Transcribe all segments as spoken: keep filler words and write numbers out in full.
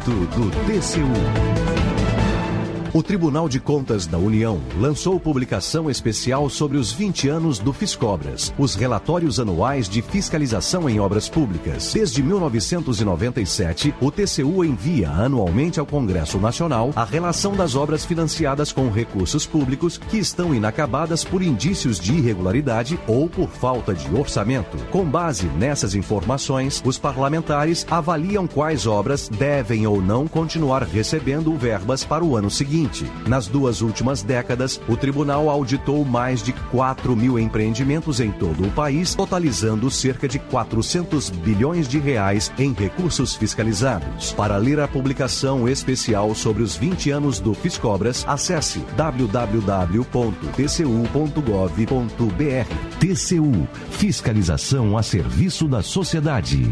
oferecimento do T C U. O Tribunal de Contas da União lançou publicação especial sobre os vinte anos do Fiscobras, os relatórios anuais de fiscalização em obras públicas. Desde mil novecentos e noventa e sete, o T C U envia anualmente ao Congresso Nacional a relação das obras financiadas com recursos públicos que estão inacabadas por indícios de irregularidade ou por falta de orçamento. Com base nessas informações, os parlamentares avaliam quais obras devem ou não continuar recebendo verbas para o ano seguinte. Nas duas últimas décadas, o tribunal auditou mais de quatro mil empreendimentos em todo o país, totalizando cerca de quatrocentos bilhões de reais em recursos fiscalizados. Para ler a publicação especial sobre os vinte anos do Fiscobras, acesse w w w ponto t c u ponto gov ponto b r. T C U, fiscalização a serviço da sociedade.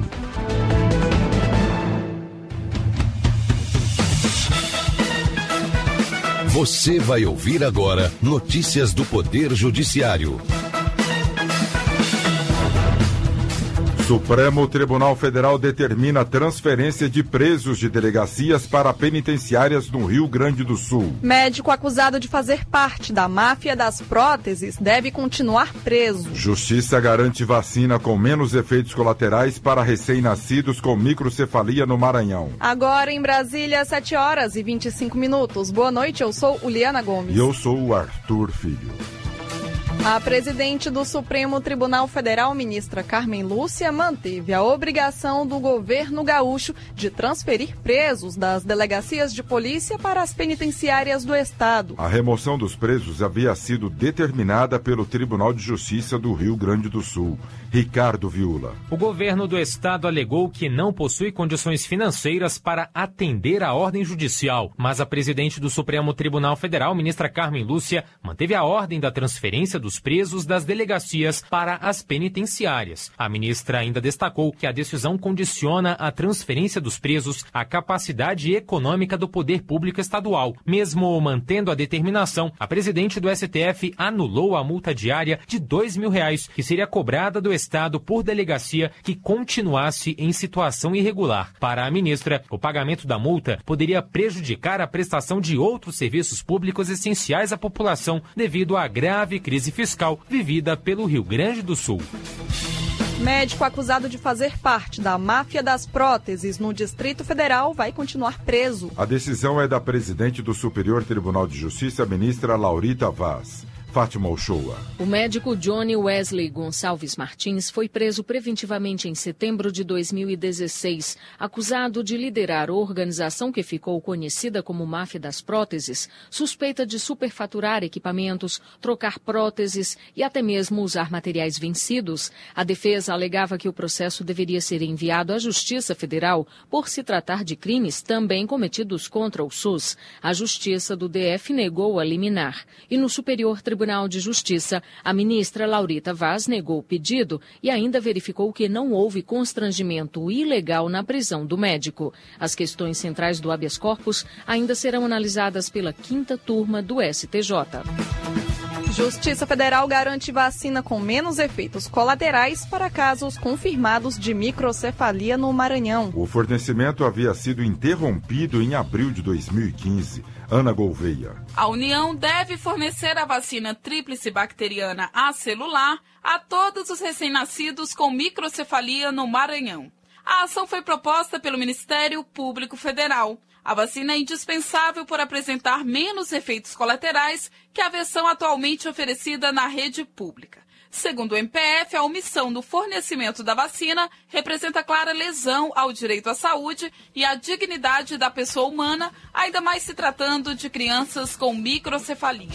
Você vai ouvir agora notícias do Poder Judiciário. Supremo Tribunal Federal determina a transferência de presos de delegacias para penitenciárias no Rio Grande do Sul. Médico acusado de fazer parte da máfia das próteses deve continuar preso. Justiça garante vacina com menos efeitos colaterais para recém-nascidos com microcefalia no Maranhão. Agora em Brasília, sete horas e vinte e cinco minutos. Boa noite, eu sou Uliana Gomes. E eu sou o Arthur Filho. A presidente do Supremo Tribunal Federal, ministra Carmen Lúcia, manteve a obrigação do governo gaúcho de transferir presos das delegacias de polícia para as penitenciárias do estado. A remoção dos presos havia sido determinada pelo Tribunal de Justiça do Rio Grande do Sul. Ricardo Viula. O governo do estado alegou que não possui condições financeiras para atender a ordem judicial, mas a presidente do Supremo Tribunal Federal, ministra Carmen Lúcia, manteve a ordem da transferência dos presos das delegacias para as penitenciárias. A ministra ainda destacou que a decisão condiciona a transferência dos presos à capacidade econômica do poder público estadual. Mesmo mantendo a determinação, a presidente do S T F anulou a multa diária de dois mil reais, que seria cobrada do estado por delegacia que continuasse em situação irregular. Para a ministra, o pagamento da multa poderia prejudicar a prestação de outros serviços públicos essenciais à população devido à grave crise fiscal vivida pelo Rio Grande do Sul. Médico acusado de fazer parte da máfia das próteses no Distrito Federal vai continuar preso. A decisão é da presidente do Superior Tribunal de Justiça, ministra Laurita Vaz. Fátima Uchoa. O médico Johnny Wesley Gonçalves Martins foi preso preventivamente em setembro de dois mil e dezesseis, acusado de liderar a organização que ficou conhecida como Máfia das Próteses, suspeita de superfaturar equipamentos, trocar próteses e até mesmo usar materiais vencidos. A defesa alegava que o processo deveria ser enviado à Justiça Federal por se tratar de crimes também cometidos contra o SUS. A Justiça do D F negou a liminar e no Superior Tribunal Tribunal de Justiça, a ministra Laurita Vaz negou o pedido e ainda verificou que não houve constrangimento ilegal na prisão do médico. As questões centrais do habeas corpus ainda serão analisadas pela quinta turma do S T J. Justiça Federal garante vacina com menos efeitos colaterais para casos confirmados de microcefalia no Maranhão. O fornecimento havia sido interrompido em abril de dois mil e quinze. Ana Gouveia. A União deve fornecer a vacina tríplice bacteriana acelular a todos os recém-nascidos com microcefalia no Maranhão. A ação foi proposta pelo Ministério Público Federal. A vacina é indispensável por apresentar menos efeitos colaterais que a versão atualmente oferecida na rede pública. Segundo o M P F, a omissão no fornecimento da vacina representa clara lesão ao direito à saúde e à dignidade da pessoa humana, ainda mais se tratando de crianças com microcefalia.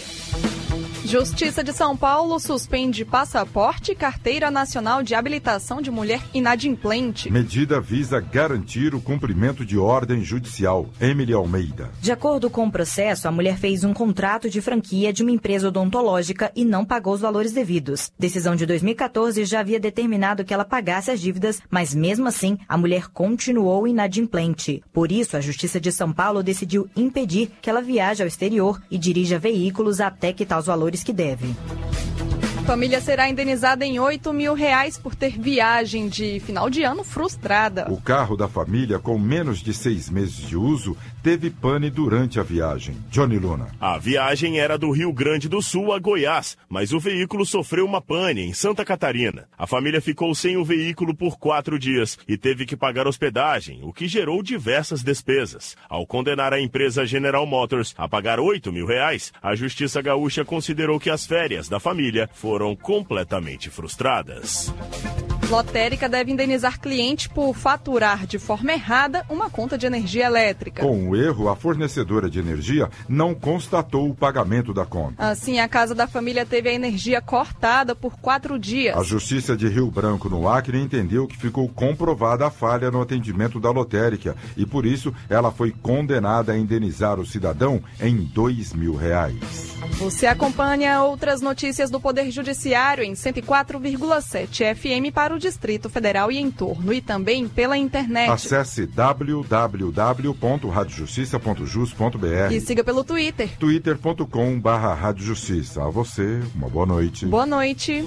Justiça de São Paulo suspende passaporte e carteira nacional de habilitação de mulher inadimplente. Medida visa garantir o cumprimento de ordem judicial. Emily Almeida. De acordo com o processo, a mulher fez um contrato de franquia de uma empresa odontológica e não pagou os valores devidos. Decisão de dois mil e quatorze já havia determinado que ela pagasse as dívidas, mas mesmo assim, a mulher continuou inadimplente. Por isso, a Justiça de São Paulo decidiu impedir que ela viaje ao exterior e dirija veículos até quitar os valores que deve. família será indenizada em oito mil reais por ter viagem de final de ano frustrada. O carro da família, com menos de seis meses de uso, teve pane durante a viagem. Johnny Luna. A viagem era do Rio Grande do Sul a Goiás, mas o veículo sofreu uma pane em Santa Catarina. A família ficou sem o veículo por quatro dias e teve que pagar hospedagem, o que gerou diversas despesas. Ao condenar a empresa General Motors a pagar oito mil reais, a Justiça Gaúcha considerou que as férias da família foram completamente frustradas. Lotérica deve indenizar cliente por faturar de forma errada uma conta de energia elétrica. Com o erro, a fornecedora de energia não constatou o pagamento da conta. Assim, a casa da família teve a energia cortada por quatro dias. A Justiça de Rio Branco, no Acre, entendeu que ficou comprovada a falha no atendimento da lotérica e, por isso, ela foi condenada a indenizar o cidadão em dois mil reais. Você acompanha outras notícias do Poder Judiciário em cento e quatro vírgula sete F M para o Distrito Federal e entorno, e também pela internet. Acesse w w w ponto rádio justiça ponto jus ponto b r e siga pelo Twitter. twitter ponto com barra rádio justiça. A você, uma boa noite. Boa noite.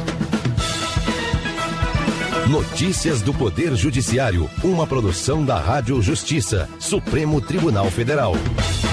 Notícias do Poder Judiciário, uma produção da Rádio Justiça, Supremo Tribunal Federal.